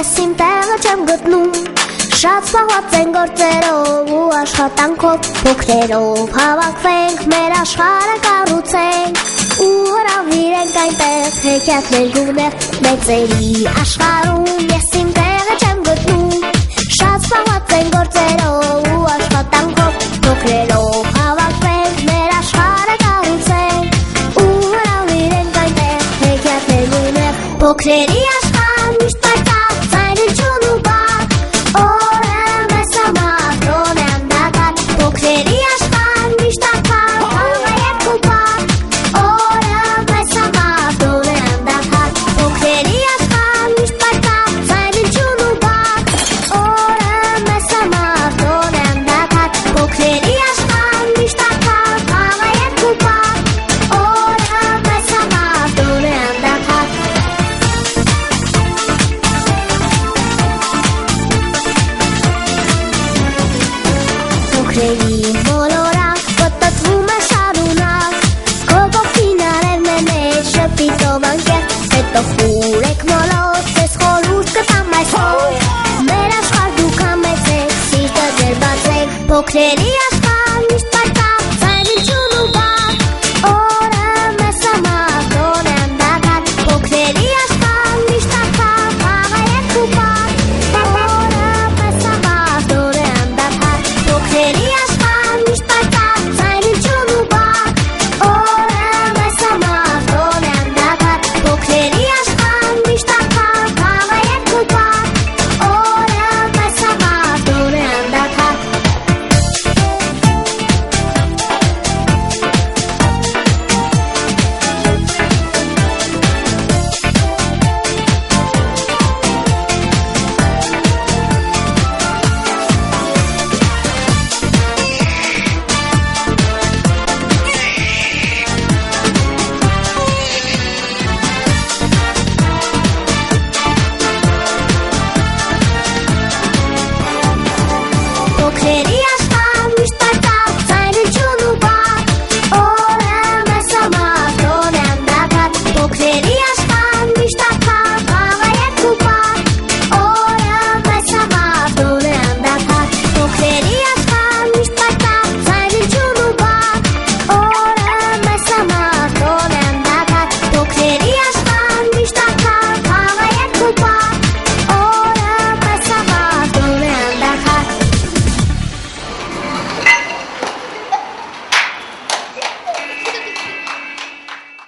ես իմ տեղը չեմ գտնում Շատ սպահված են գործերով ու աշխատանքով Փոքրերով հավաքվենք, մեր աշխարհը կառուցենք Ու հրավիրենք այնտեղ հեքիաթներ գունեղ Մեծերի աշխարհում ես իմ տեղը չեմ գտնում Շատ սպահված են գործերով ու աշխատանքով Փոքրերով հավաքվենք, մեր աշխարհը կառուցենք Ու հրավիրենք այնտեղ հեքիաթներ գունեղ Փոքրերի աշխարհ միշտ պայծառ ձայնություն ու բակ Օրը մեզ համար տոն է անդադար Փոքրերի աշխարհ միշտ ակար Խաղը և կուպակ Օրը մեզ համար տոն է անդադար Փոքրերի աշխարհ միշտ պայծառ ձայնություն ու բակ Օրը մեզ համար տոն է անդադար Փոքրերի աշխարհ միշտ ակար Խաղը և կուպակ Օրը մեզ համար տոն է անդադար Փոքրերի մոլորակ պտտվում է շարունակ Քո կողքին արևն է մեր շպիտով անկեղ Հետո խուրեք մոլոց, ձեզ խորհուրդ կտամ այսօր Մեր աշխարհ դուք ամեցեք, սիրտը ձեր բացեք Փոքրերի աշխարհ